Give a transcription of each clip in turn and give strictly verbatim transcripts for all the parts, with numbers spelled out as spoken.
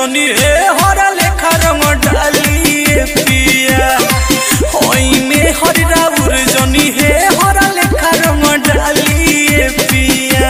जनी हे हरा लेखा रंग डालिए पिया होई में हर राउर जनी हे हरा लेखा रंग डालिए पिया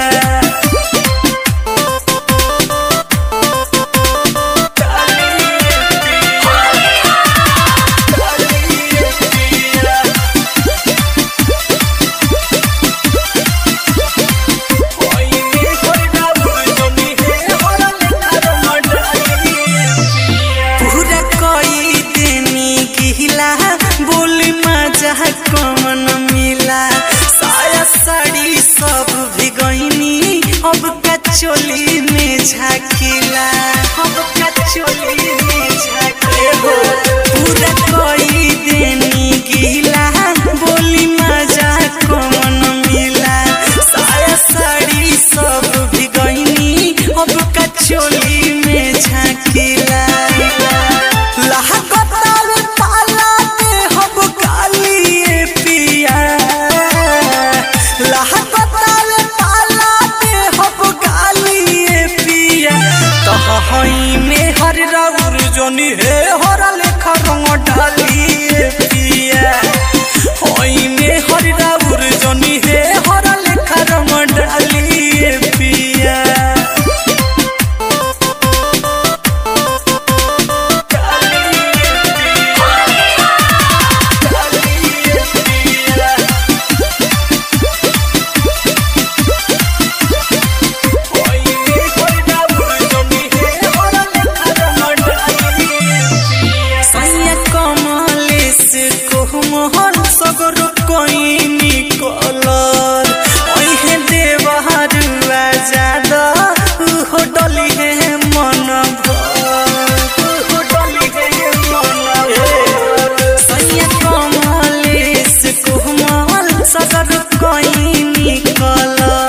कमन मिला साया साड़ी सब भिगोइनी अब कचोली में झाकिला अब कचोली में झाके हो पूरा कोई देनी गीला बोली मजा कमन मिला साया साड़ी सब भिगोइनी अब कचोली में झाकिला हई में हर राउर जनी हे हरा लेखा रंग डालिए पिया हई में हर राउर जनी हे हरा लेखा रंग डालिए पिया मोहन सगर कोई निकलर ओहे देवहार आजाद हो डली है मन भर डली है मन सैया कमलेश कोमल सगर कोई निकलर